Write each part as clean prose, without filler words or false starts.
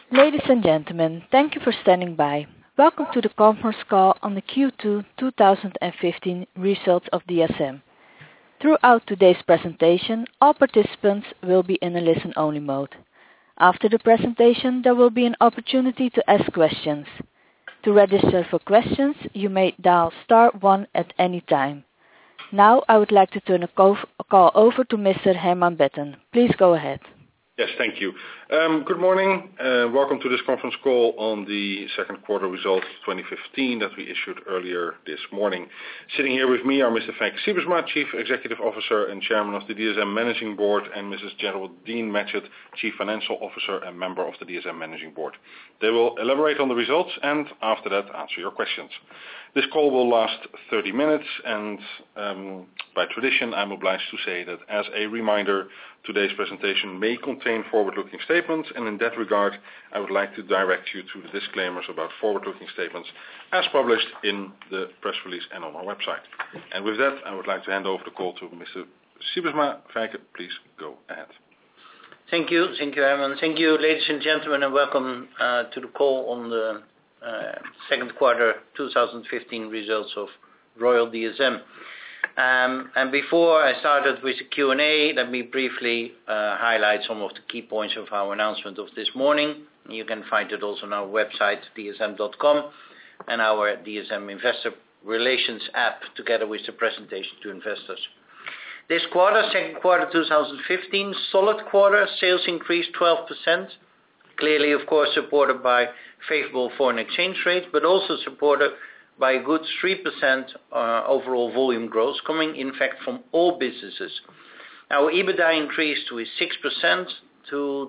Ladies and gentlemen, thank you for standing by. Welcome to the conference call on the Q2 2015 results of DSM. Throughout today's presentation, all participants will be in a listen-only mode. After the presentation, there will be an opportunity to ask questions. To register for questions, you may dial star 1 at any time. Now I would like to turn the call over to Mr. Herman Betten. Please go ahead. Yes, thank you. Good morning. Welcome to this conference call on the second quarter results 2015 that we issued earlier this morning. Sitting here with me are Mr. Feike Sijbesma, Chief Executive Officer and Chairman of the DSM Managing Board, and Mrs. Geraldine Matchett, Chief Financial Officer and member of the DSM Managing Board. They will elaborate on the results and after that answer your questions. This call will last 30 minutes and by tradition I'm obliged to say that as a reminder, today's presentation may contain forward-looking statements, and in that regard I would like to direct you to the disclaimers about forward-looking statements as published in the press release and on our website. And with that I would like to hand over the call to Mr. Sijbesma. Feike, please go ahead. Thank you, Herman. Thank you, ladies and gentlemen, and welcome to the call on the second quarter 2015 results of Royal DSM. And before I started with the Q&A, let me briefly highlight some of the key points of our announcement of this morning. You can find it also on our website, dsm.com, and our DSM Investor Relations app, together with the presentation to investors. This quarter, second quarter 2015, solid quarter, sales increased 12%. Clearly, of course, supported by favorable foreign exchange rates, but also supported by a good 3% overall volume growth, coming in fact from all businesses. Our EBITDA increased with 6% to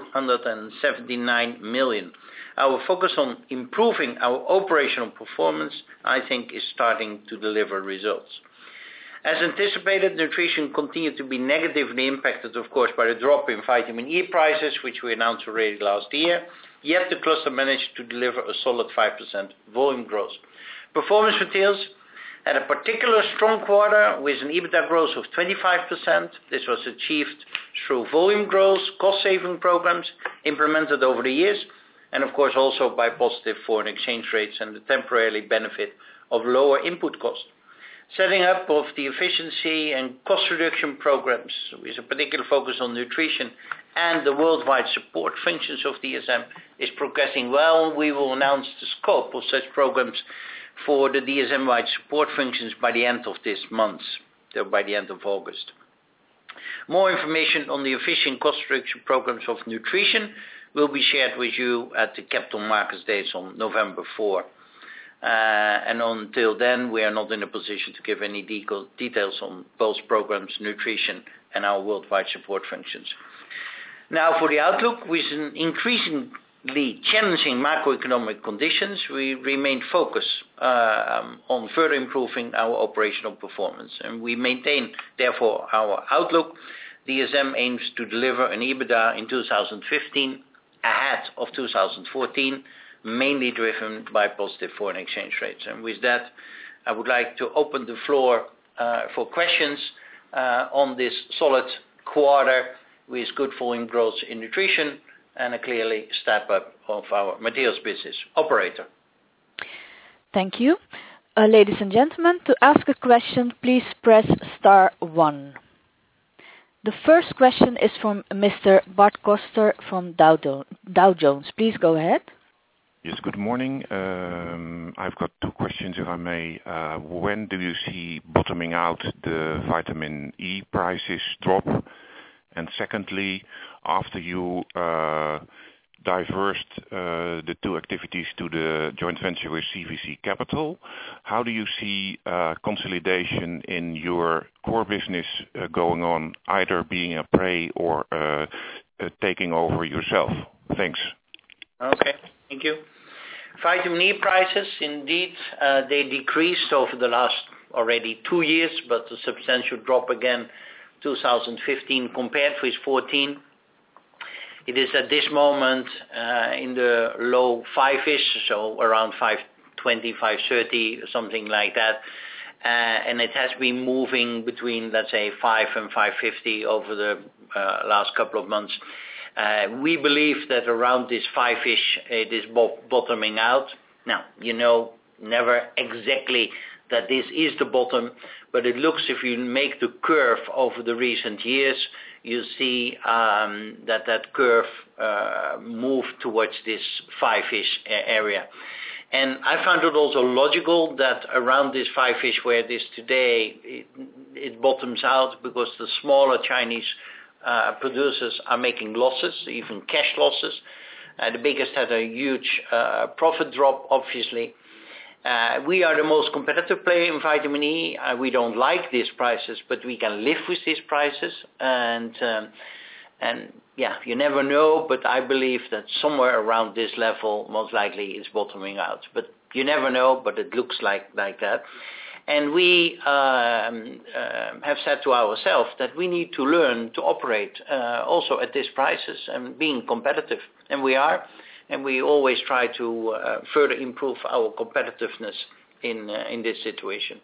279 million. Our focus on improving our operational performance, I think, is starting to deliver results. As anticipated, nutrition continued to be negatively impacted, of course, by the drop in vitamin E prices, which we announced already last year. Yet the cluster managed to deliver a solid 5% volume growth. Performance Materials had a particular strong quarter with an EBITDA growth of 25%. This was achieved through volume growth, cost-saving programs implemented over the years, and of course also by positive foreign exchange rates and the temporary benefit of lower input costs. Setting up of the efficiency and cost reduction programs with a particular focus on nutrition and the worldwide support functions of DSM is progressing well. We will announce the scope of such programs for the DSM-wide support functions by the end of this month, so by the end of August. More information on the efficient cost reduction programs of nutrition will be shared with you at the Capital Markets Days on November 4. And until then, we are not in a position to give any details on both programs, nutrition and our worldwide support functions. Now for the outlook, with an increasingly challenging macroeconomic conditions, we remain focused on further improving our operational performance. And we maintain, therefore, our outlook. DSM aims to deliver an EBITDA in 2015 ahead of 2014, mainly driven by positive foreign exchange rates. And with that, I would like to open the floor for questions on this solid quarter with good volume growth in nutrition and a clearly step up of our materials business. Operator. Thank you. Ladies and gentlemen, to ask a question, please press star 1. The first question is from Mr. Bart Koster from Dow Jones. Please go ahead. Yes, good morning. I've got two questions, if I may. When do you see bottoming out the vitamin E prices drop? And secondly, after you diversed the two activities to the joint venture with CVC Capital, how do you see consolidation in your core business going on, either being a prey or taking over yourself? Thanks. Okay, thank you. Vitamin E prices, indeed, they decreased over the last already 2 years, but a substantial drop again 2015 compared with 14. It is at this moment in the low 5-ish, so around 520, 530, something like that. And it has been moving between, let's say, 5 and 550 over the last couple of months. We believe that around this 5-ish, it is bottoming out. Now, never exactly that this is the bottom, but it looks, if you make the curve over the recent years, you see that curve move towards this 5-ish area. And I found it also logical that around this 5-ish where it is today, it bottoms out because the smaller Chinese producers are making losses, even cash losses. The biggest had a huge profit drop, obviously. We are the most competitive player in vitamin E. We don't like these prices, but we can live with these prices. And you never know, but I believe that somewhere around this level, most likely, is bottoming out. But you never know, but it looks like that. And we have said to ourselves that we need to learn to operate also at these prices and being competitive. And we are. And we always try to further improve our competitiveness in this situation.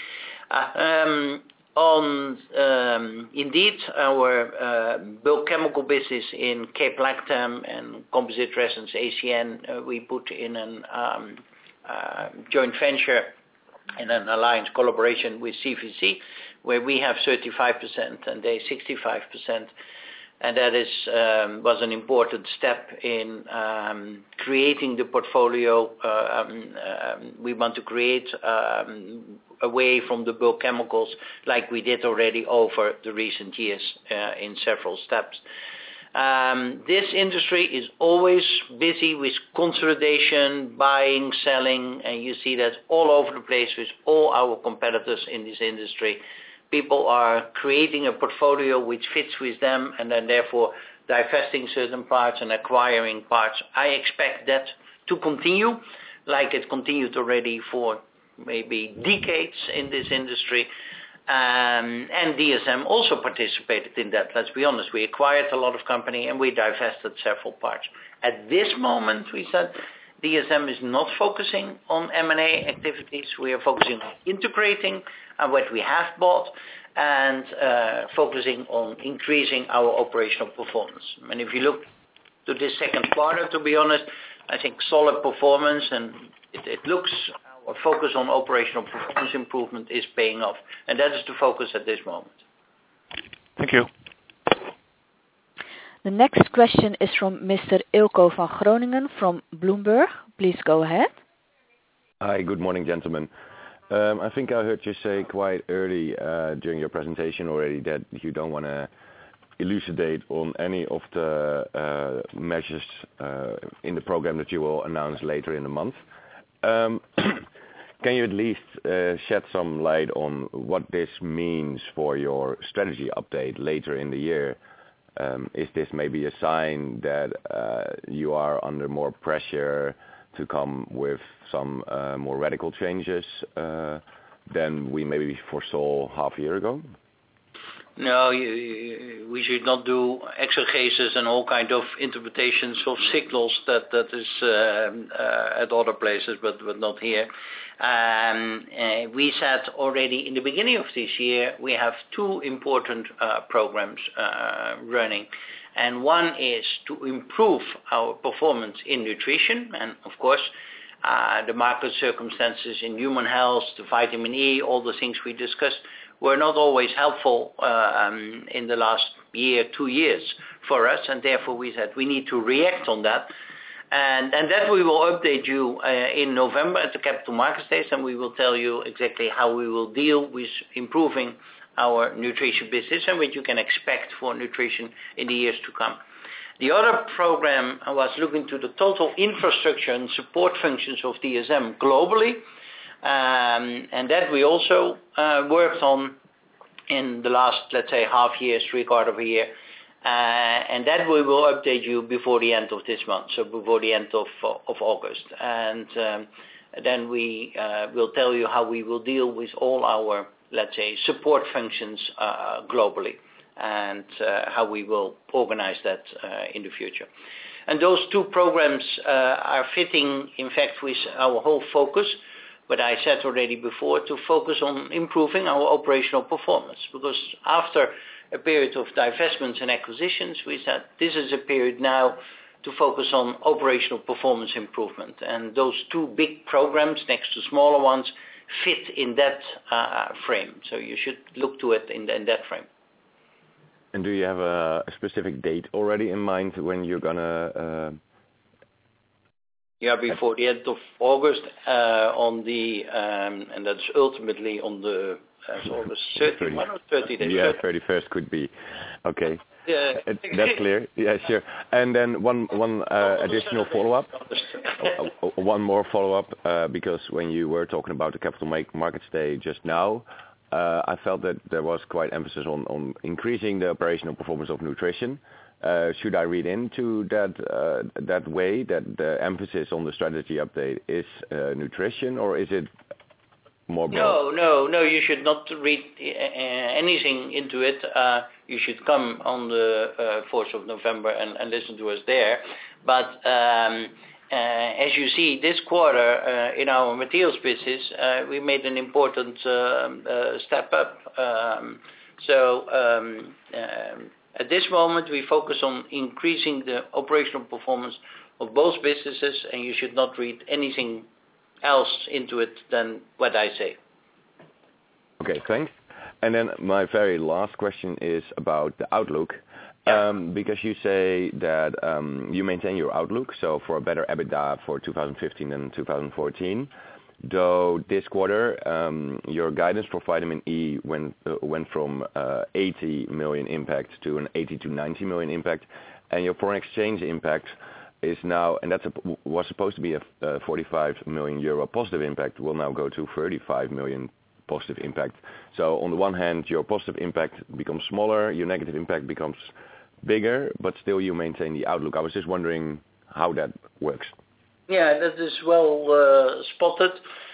Indeed, our bulk chemical business in caprolactam and composite resins ACN, we put in a joint venture and an alliance collaboration with CVC, where we have 35% and they 65%. And that was an important step in creating the portfolio. We want to create away from the bulk chemicals like we did already over the recent years in several steps. This industry is always busy with consolidation, buying, selling, and you see that all over the place with all our competitors in this industry. People are creating a portfolio which fits with them and then therefore divesting certain parts and acquiring parts. I expect that to continue like it continued already for maybe decades in this industry. And DSM also participated in that. Let's be honest, we acquired a lot of company and we divested several parts. At this moment, we said DSM is not focusing on M&A activities. We are focusing on integrating what we have bought and focusing on increasing our operational performance. And if you look to this second quarter, to be honest, I think solid performance and it looks our focus on operational performance improvement is paying off. And that is the focus at this moment. Thank you. The next question is from Mr. Ilko van Groningen from Bloomberg. Please go ahead. Hi, good morning, gentlemen. I think I heard you say quite early during your presentation already that you don't want to elucidate on any of the measures in the program that you will announce later in the month. Can you at least shed some light on what this means for your strategy update later in the year? Is this maybe a sign that you are under more pressure to come with some more radical changes than we maybe foresaw half a year ago? No, we should not do exegesis and all kind of interpretations of signals that is at other places, but not here. We said already in the beginning of this year, we have two important programs running. And one is to improve our performance in nutrition. And of course, the market circumstances in human health, the vitamin E, all the things we discussed were not always helpful in the last year, 2 years for us. And therefore we said we need to react on that. And that we will update you in November at the Capital Markets Days, and we will tell you exactly how we will deal with improving our nutrition business and what you can expect for nutrition in the years to come. The other program was looking to the total infrastructure and support functions of DSM globally, and that we also worked on in the last, let's say, half year, 3/4 of a year. And that we will update you before the end of this month, so before the end of August. And then we will tell you how we will deal with all our, let's say, support functions globally and how we will organize that in the future. And those two programs are fitting, in fact, with our whole focus. But I said already before to focus on improving our operational performance, because after a period of divestments and acquisitions, we said this is a period now to focus on operational performance improvement. And those two big programs next to smaller ones fit in that frame. So you should look to it in that frame. And do you have a specific date already in mind when you're going to... before the end of August, and that's ultimately on the August 31 or 30 days. Yeah, 31st could be. Okay. Yeah. That's clear. Yeah, sure. And then one additional follow-up. One more follow-up, because when you were talking about the Capital Markets Day just now, I felt that there was quite emphasis on increasing the operational performance of nutrition. Should I read into that way, that the emphasis on the strategy update is nutrition, or is it more broad? No, you should not read anything into it. You should come on the 4th of November and listen to us there. But as you see, this quarter in our materials business, we made an important step up. At this moment, we focus on increasing the operational performance of both businesses, and you should not read anything else into it than what I say. Okay, thanks. And then my very last question is about the outlook. Because you say that you maintain your outlook, so for a better EBITDA for 2015 and 2014. Though this quarter, your guidance for vitamin E went from 80 million impact to an 80 to 90 million impact, and your foreign exchange impact is now, and was supposed to be a 45 million euro positive impact, will now go to 35 million positive impact. So on the one hand, your positive impact becomes smaller, your negative impact becomes bigger, but still you maintain the outlook. I was just wondering how that works. Yeah, that is well spotted.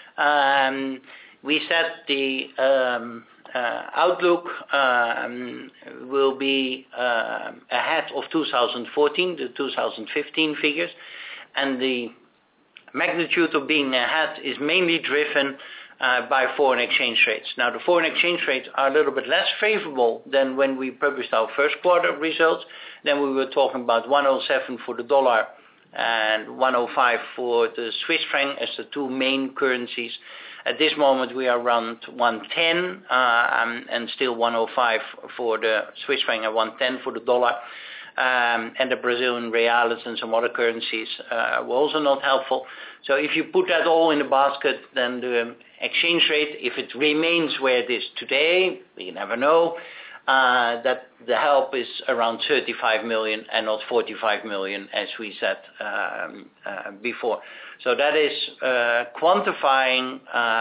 We said the outlook will be ahead of 2014, the 2015 figures, and the magnitude of being ahead is mainly driven by foreign exchange rates. Now, the foreign exchange rates are a little bit less favorable than when we published our first quarter results. Then we were talking about 107 for the dollar and 105 for the Swiss franc as the two main currencies. At this moment, we are around 110 and still 105 for the Swiss franc and 110 for the dollar. And the Brazilian reals and some other currencies were also not helpful. So if you put that all in the basket, then the exchange rate, if it remains where it is today, we never know, that the help is around 35 million and not 45 million as we said before. So that is quantifying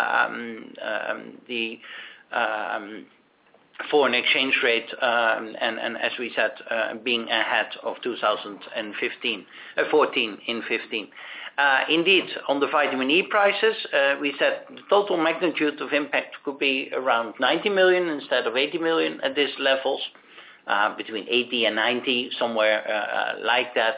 the foreign exchange rate and as we said being ahead of 2014 in 15. Indeed, on the vitamin E prices, we said the total magnitude of impact could be around 90 million instead of 80 million at these levels, between 80 and 90, somewhere like that.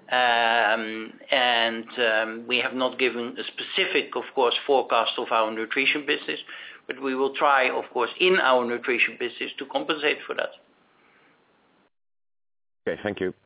We have not given a specific, of course, forecast of our nutrition business, but we will try, of course, in our nutrition business to compensate for that. Okay, thank you.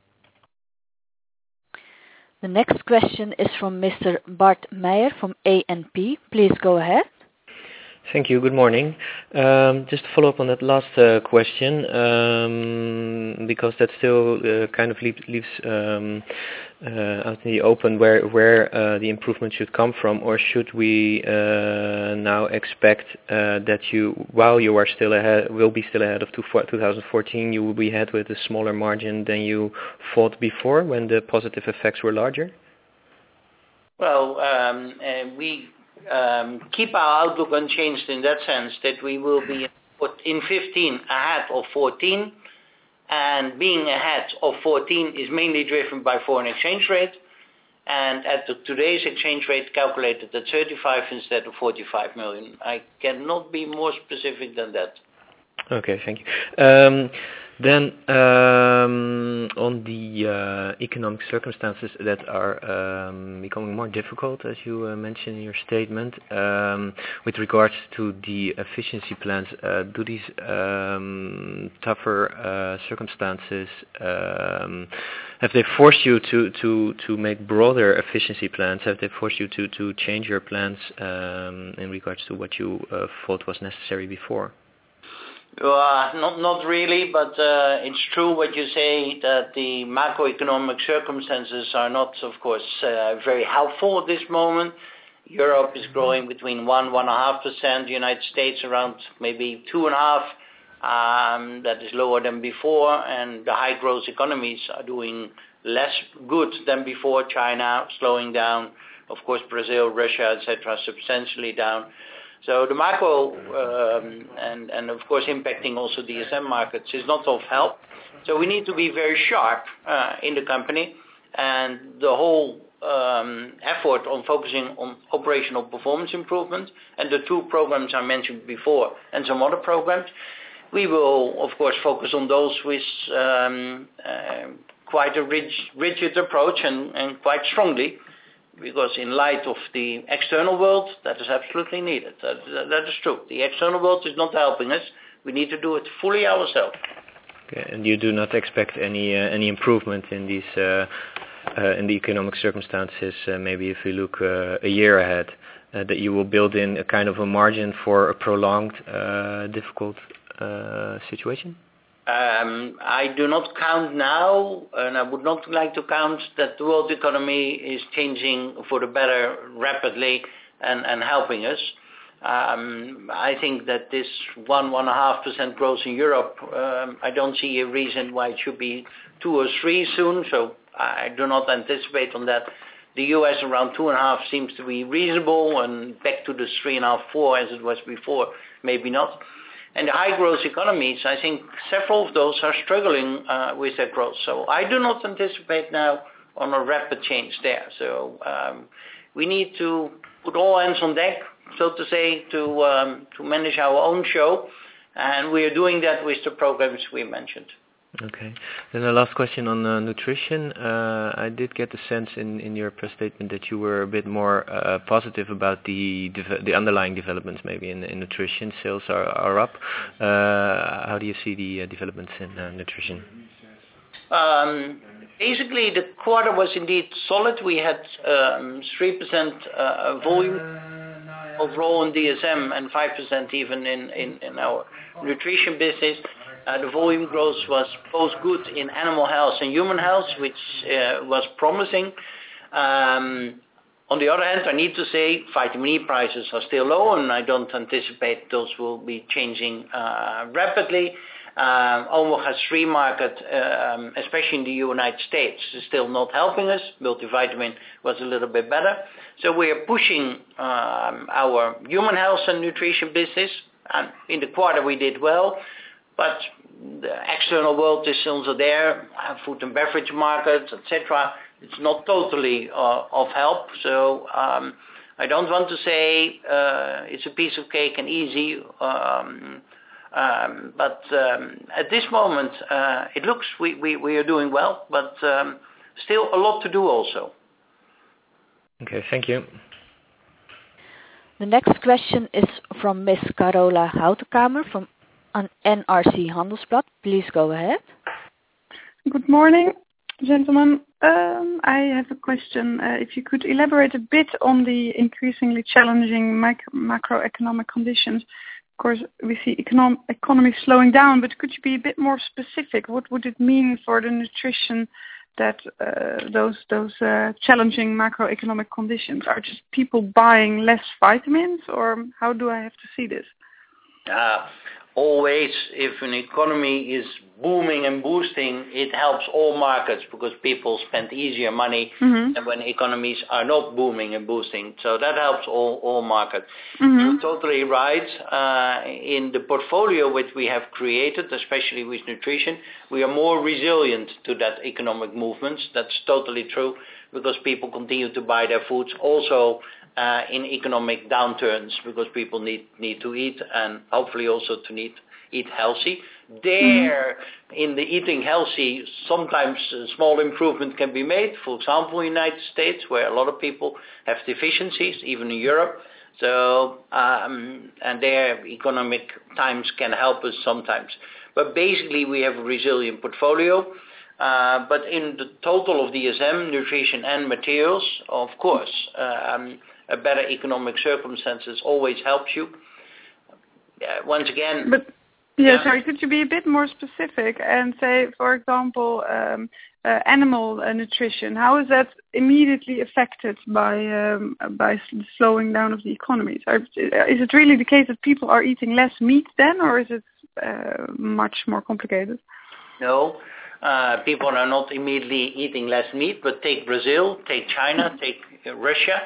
The next question is from Mr. Bart Meijer from ANP. Please go ahead. Thank you. Good morning. Just to follow up on that last question, because that still kind of leaves out in the open where the improvement should come from, or should we now expect that while you are still ahead, will be still ahead of 2014, you will be ahead with a smaller margin than you thought before when the positive effects were larger? Well, we keep our outlook unchanged in that sense that we will be in 15 ahead of 14, and being ahead of 14 is mainly driven by foreign exchange rate, and at today's exchange rate calculated at 35 instead of 45 million. I cannot be more specific than that. Okay, thank you. Then on the economic circumstances that are becoming more difficult, as you mentioned in your statement, with regards to the efficiency plans, do these tougher circumstances have they forced you to make broader efficiency plans? Have they forced you to change your plans in regards to what you thought was necessary before? Not really, but it's true what you say, that the macroeconomic circumstances are not, of course, very helpful at this moment. Europe is growing between 1.5%, the United States around maybe 2.5%. That is lower than before, and the high growth economies are doing less good than before. China slowing down, of course Brazil, Russia, etc. substantially down. So the macro and of course impacting also DSM markets is not of help. So we need to be very sharp in the company, and the whole effort on focusing on operational performance improvement and the 2 programs I mentioned before and some other programs, we will of course focus on those with quite a rigid approach and quite strongly. Because in light of the external world, that is absolutely needed. That is true. The external world is not helping us. We need to do it fully ourselves. Okay, and you do not expect any improvement in these in the economic circumstances? Maybe if we look a year ahead, that you will build in a kind of a margin for a prolonged, difficult situation? I do not count now, and I would not like to count that the world economy is changing for the better rapidly and helping us. I think that this 1.5% growth in Europe, I don't see a reason why it should be 2 or 3 soon, so I do not anticipate on that. The US around 2.5 seems to be reasonable, and back to the 3.5, 4 as it was before, maybe not. And the high growth economies, I think several of those are struggling with their growth. So I do not anticipate now on a rapid change there. So we need to put all hands on deck, so to say, to manage our own show. And we are doing that with the programs we mentioned. Okay. Then the last question on nutrition. I did get the sense in your press statement that you were a bit more positive about the underlying developments maybe in nutrition. Sales are up. How do you see the developments in nutrition? Basically, the quarter was indeed solid. We had 3% volume overall in DSM and 5% even in our nutrition business. The volume growth was both good in animal health and human health, which was promising. On the other hand, I need to say vitamin E prices are still low, and I don't anticipate those will be changing rapidly. Omega-3 market, especially in the United States, is still not helping us. Multivitamin was a little bit better. So we are pushing our human health and nutrition business. And in the quarter we did well. But the external world is also there, food and beverage markets, etc. It's not totally of help. So I don't want to say it's a piece of cake and easy. But at this moment, it looks we are doing well, but still a lot to do also. Okay, thank you. The next question is from Ms. Carola Houtenkamer from NRC Handelsblad. Please go ahead. Good morning, gentlemen. I have a question. If you could elaborate a bit on the increasingly challenging macroeconomic conditions. Of course, we see economy slowing down, but could you be a bit more specific? What would it mean for the nutrition that those challenging macroeconomic conditions are just people buying less vitamins, or how do I have to see this? Always, if an economy is booming and boosting, it helps all markets because people spend easier money than when economies are not booming and boosting. So that helps all markets. You're totally right. In the portfolio which we have created, especially with nutrition, we are more resilient to that economic movements. That's totally true because people continue to buy their foods also in economic downturns because people need to eat and hopefully also to need eat healthy. There, in the eating healthy, sometimes a small improvement can be made. For example, in the United States, where a lot of people have deficiencies, even in Europe. So, and their economic times can help us sometimes. But basically, we have a resilient portfolio. But in the total of DSM, nutrition and materials, of course, a better economic circumstances always helps you. Once again... Sorry, could you be a bit more specific and say, for example, animal nutrition, how is that immediately affected by the slowing down of the economies? Is it really the case that people are eating less meat then, or is it much more complicated? No, people are not immediately eating less meat, but take Brazil, take China, take Russia.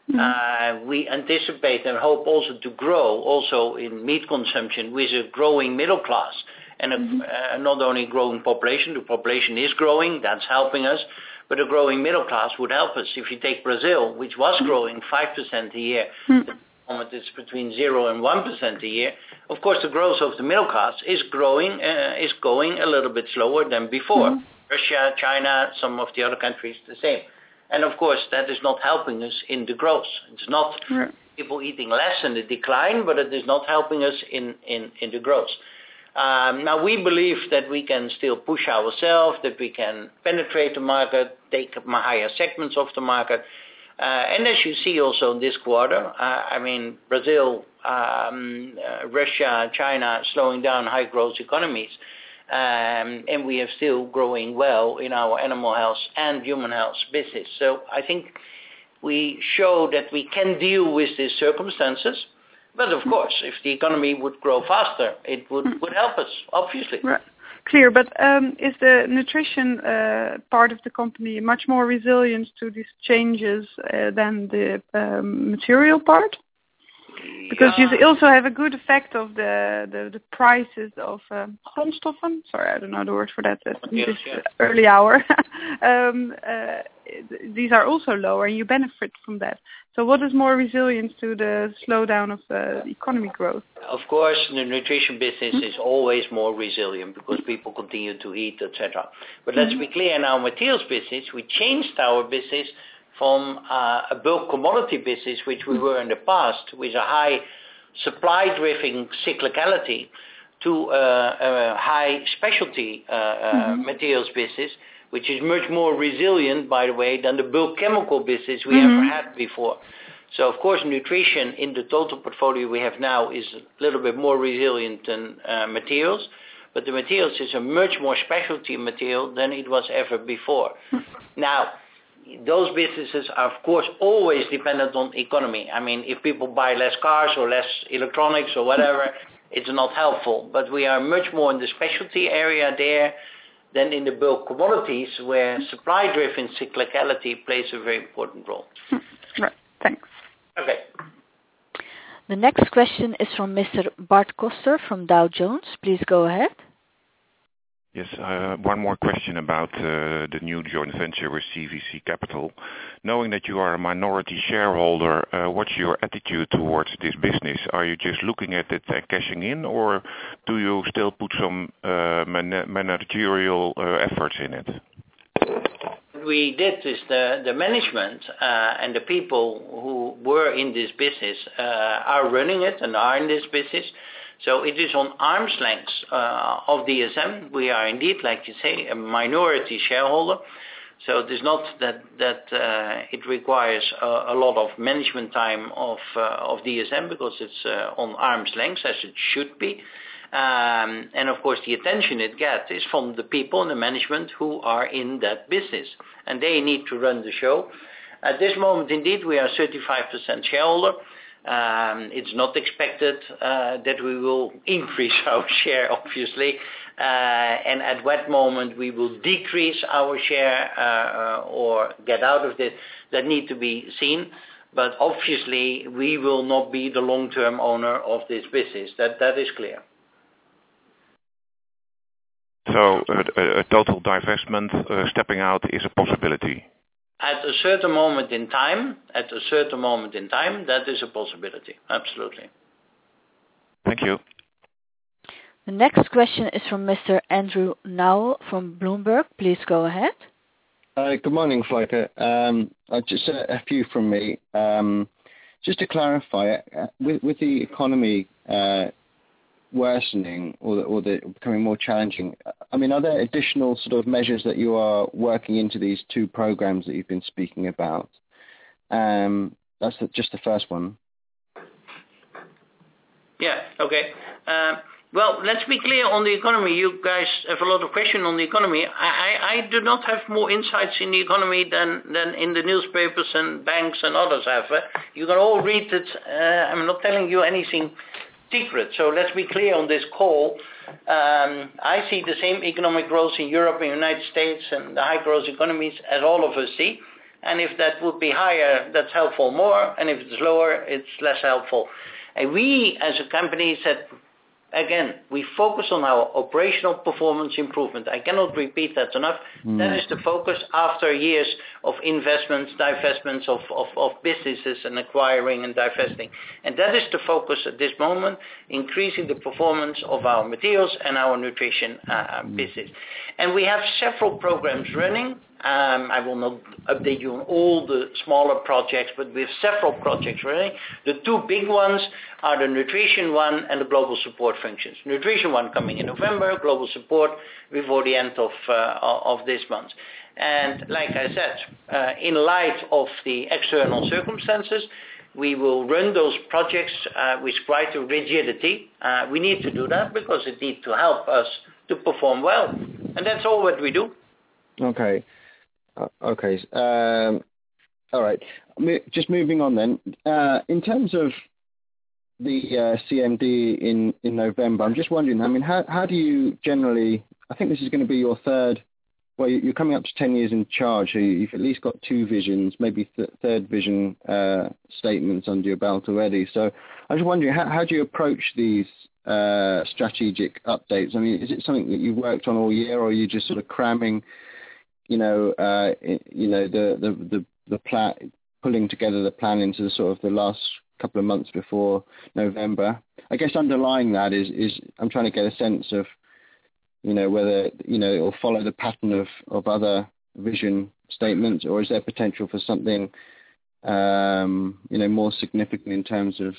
We anticipate and hope also to grow also in meat consumption with a growing middle class and not only growing population. The population is growing, that's helping us, but a growing middle class would help us. If you take Brazil, which was growing 5% a year, at the moment it's between 0 and 1% a year. Of course, the growth of the middle class is growing, is going a little bit slower than before. Russia, China, some of the other countries the same. And of course, that is not helping us in the growth. It's not people eating less in the decline, but it is not helping us in the growth. Now, we believe that we can still push ourselves, that we can penetrate the market, take higher segments of the market. And as you see also in this quarter, Brazil, Russia, China slowing down high growth economies. And we are still growing well in our animal health and human health business. So I think we show that we can deal with these circumstances. But of course, if the economy would grow faster, it would help us, obviously. Right. Clear, but is the nutrition part of the company much more resilient to these changes than the material part? Because you also have a good effect of the prices of grondstoffen. Sorry, I don't know the word for that at this early hour. These are also lower, and you benefit from that. So what is more resilient to the slowdown of the economy growth? Of course, the nutrition business is always more resilient because people continue to eat, etc. But let's be clear, in our materials business, we changed our business from a bulk commodity business, which we were in the past, with a high supply-driven cyclicality, to a high specialty materials business, which is much more resilient, by the way, than the bulk chemical business we ever had before. So, of course, nutrition in the total portfolio we have now is a little bit more resilient than materials, but the materials is a much more specialty material than it was ever before. Now, those businesses are, of course, always dependent on economy. I mean, if people buy less cars or less electronics or whatever, it's not helpful. But we are much more in the specialty area there than in the bulk commodities, where supply-driven cyclicality plays a very important role. Right. Thanks. Okay. The next question is from Mr. Bart Koster from Dow Jones. Please go ahead. Yes, one more question about the new joint venture with CVC Capital. Knowing that you are a minority shareholder, what's your attitude towards this business? Are you just looking at it and cashing in, or do you still put some managerial efforts in it? What we did is the management and the people who were in this business are running it and are in this business. So it is on arm's length of DSM. We are indeed, like you say, a minority shareholder. So it is not that it requires a lot of management time of DSM, because it's on arm's length, as it should be. And of course, the attention it gets is from the people in the management who are in that business, and they need to run the show. At this moment, indeed, we are 35% shareholder. It's not expected that we will increase our share, obviously, and at what moment we will decrease our share or get out of it, that need to be seen. But obviously, we will not be the long-term owner of this business. That is clear. So a total divestment, stepping out, is a possibility? At a certain moment in time, that is a possibility. Absolutely. Thank you. The next question is from Mr. Andrew Nowell from Bloomberg. Please go ahead. Good morning, Feike. Just a few from me. Just to clarify, with the economy worsening or the becoming more challenging, I mean, are there additional sort of measures that you are working into these two programs that you've been speaking about? That's just the first one. Yeah, okay. Well, let's be clear on the economy. You guys have a lot of questions on the economy. I do not have more insights in the economy than in the newspapers and banks and others have. You can all read it. I'm not telling you anything secret. So let's be clear on this call. I see the same economic growth in Europe and the United States and the high growth economies as all of us see. And if that would be higher, that's helpful more. And if it's lower, it's less helpful. And we as a company said, again, we focus on our operational performance improvement. I cannot repeat that enough. That is the focus after years of investments, divestments of businesses and acquiring and divesting. And that is the focus at this moment, increasing the performance of our materials and our nutrition business. And we have several programs running. I will not update you on all the smaller projects, but we have several projects running. The two big ones are the nutrition one and the global support functions. Nutrition one coming in November, global support before the end of this month. And like I said, in light of the external circumstances, we will run those projects with quite a rigidity. We need to do that because it needs to help us to perform well. And that's all what we do. Okay. Okay. All right. Just moving on then. In terms of the CMD in November, I'm just wondering, I mean, how do you generally, I think this is going to be your third, well, you're coming up to 10 years in charge, so you've at least got two visions, maybe third vision statements under your belt already. So I was wondering, how do you approach these strategic updates? I mean, is it something that you've worked on all year, or are you just sort of cramming the plan, pulling together the plan into the sort of the last couple of months before November? I guess underlying that is I'm trying to get a sense of, whether, it will follow the pattern of other vision statements, or is there potential for something, more significant in terms of,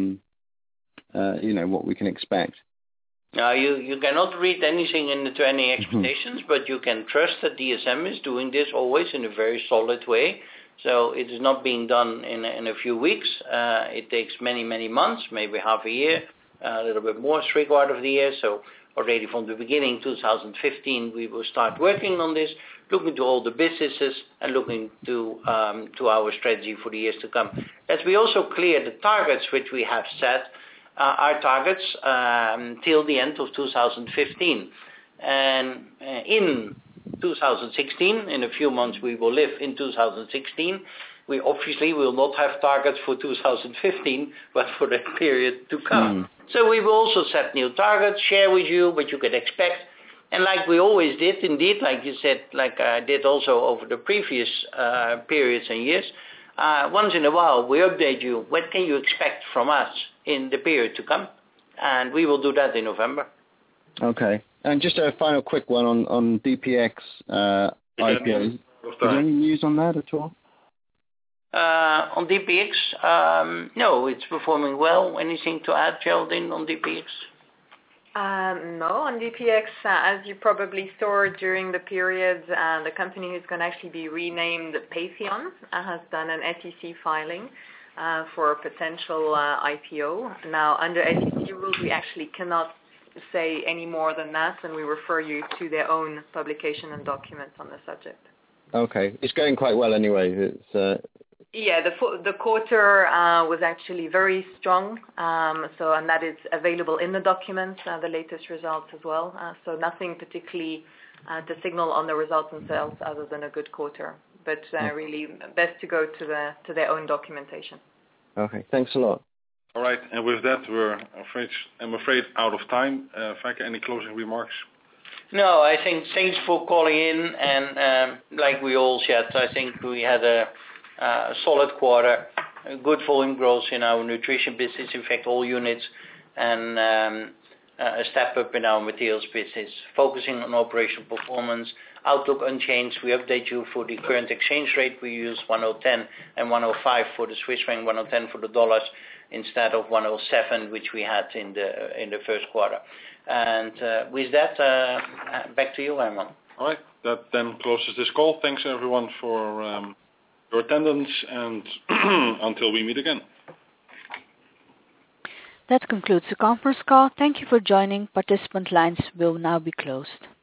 what we can expect? Now, you cannot read anything into any expectations, but you can trust that DSM is doing this always in a very solid way. So it is not being done in a few weeks. It takes many, many months, maybe half a year, a little bit more, 3/4 of the year. So already from the beginning, 2015, we will start working on this, looking to all the businesses and looking to our strategy for the years to come. Let's be also clear, the targets which we have set are targets till the end of 2015. And in 2016, in a few months we will live in 2016. We obviously will not have targets for 2015, but for the period to come. So we will also set new targets, share with you what you can expect. And like we always did, indeed, like you said, like I did also over the previous periods and years, once in a while we update you, what can you expect from us in the period to come? And we will do that in November. Okay. And just a final quick one on DPX IPO. Is there any news on that at all? On DPX, no, it's performing well. Anything to add, Geraldine, on DPX? No, on DPX, as you probably saw during the period, the company is going to actually be renamed Patheon, has done an SEC filing for a potential IPO. Now, under SEC rules, we actually cannot say any more than that, and we refer you to their own publication and documents on the subject. Okay. It's going quite well anyway. Yeah, the quarter was actually very strong, and that is available in the documents, the latest results as well. So nothing particularly to signal on the results themselves other than a good quarter. But really, best to go to their own documentation. Okay, thanks a lot. All right, and with that, I'm afraid out of time. Feike, any closing remarks? No, I think thanks for calling in, and like we all said, I think we had a solid quarter, good volume growth in our nutrition business, in fact all units, and a step up in our materials business, focusing on operational performance. Outlook unchanged. We update you for the current exchange rate. We use 1.10 and 1.05 for the Swiss franc, 1.10 for the dollars, instead of 1.07, which we had in the first quarter. And with that, back to you, Herman. All right. That then closes this call. Thanks everyone for your attendance, and until we meet again. That concludes the conference call. Thank you for joining. Participant lines will now be closed.